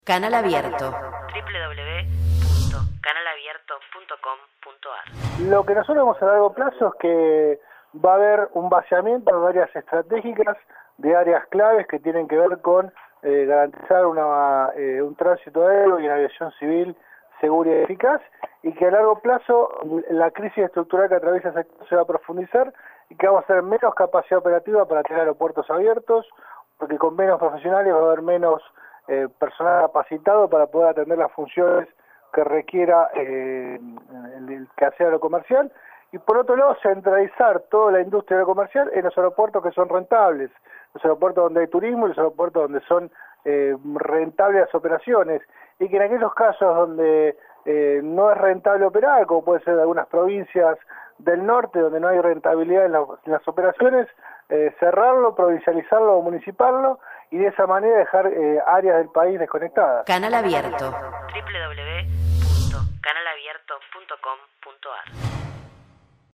Canal Abierto. www.canalabierto.com.ar. Lo que nosotros vemos a largo plazo es que va a haber un vaciamiento de áreas estratégicas, de áreas claves que tienen que ver con garantizar un tránsito aéreo y una aviación civil segura y eficaz, y que a largo plazo la crisis estructural que atraviesa el sector se va a profundizar y que vamos a tener menos capacidad operativa para tener aeropuertos abiertos, porque con menos profesionales va a haber menos personal capacitado para poder atender las funciones que requiera el quehacer aerocomercial, y por otro lado centralizar toda la industria aerocomercial en los aeropuertos que son rentables, los aeropuertos donde hay turismo y los aeropuertos donde son rentables las operaciones, y que en aquellos casos donde no es rentable operar, como puede ser de algunas provincias del norte donde no hay rentabilidad en las operaciones, cerrarlo, provincializarlo o municipallo, y de esa manera dejar áreas del país desconectadas. Canal Abierto. www.canalabierto.com.ar